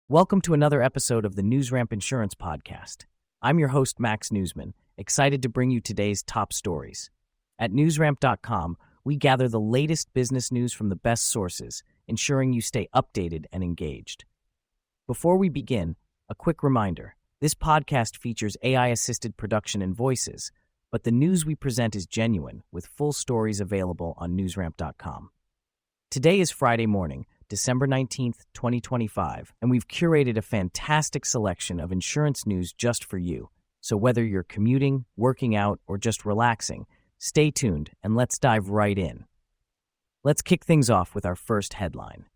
Welcome to another episode of the NewsRamp Insurance Podcast. I'm your host, Max Newsman, excited to bring you today's top stories. At newsramp.com, we gather the latest business news from the best sources, ensuring you stay updated and engaged. Before we begin, a quick reminder. This podcast features AI-assisted production and voices, but the news we present is genuine, with full stories available on newsramp.com. Today is Friday morning, December 19th, 2025, and we've curated a fantastic selection of insurance news just for you. So whether you're commuting, working out, or just relaxing, stay tuned and let's dive right in. Let's kick things off with our first headline.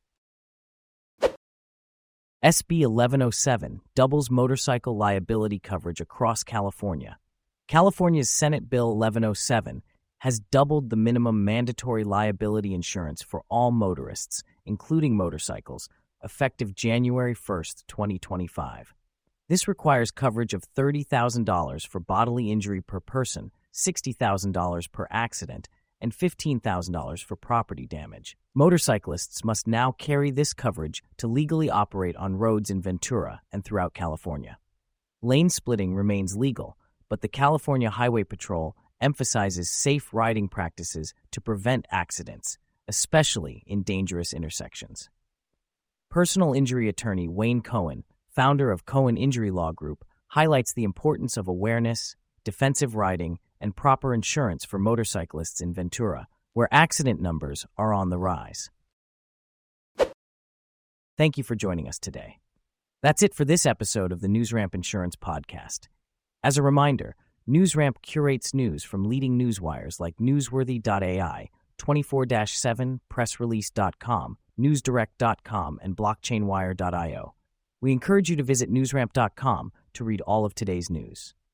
SB 1107 doubles motorcycle liability coverage across California. California's Senate Bill 1107 has doubled the minimum mandatory liability insurance for all motorists, including motorcycles, effective January 1st, 2025. This requires coverage of $30,000 for bodily injury per person, $60,000 per accident, and $15,000 for property damage. Motorcyclists must now carry this coverage to legally operate on roads in Ventura and throughout California. Lane splitting remains legal, but the California Highway Patrol emphasizes safe riding practices to prevent accidents, especially in dangerous intersections. Personal injury attorney Wayne Cohen, founder of Cohen Injury Law Group, highlights the importance of awareness, defensive riding, and proper insurance for motorcyclists in Ventura, where accident numbers are on the rise. Thank you for joining us today. That's it for this episode of the NewsRamp Insurance Podcast. As a reminder, NewsRamp curates news from leading newswires like Newsworthy.ai, 24/7, PressRelease.com, NewsDirect.com, and BlockchainWire.io. We encourage you to visit NewsRamp.com to read all of today's news.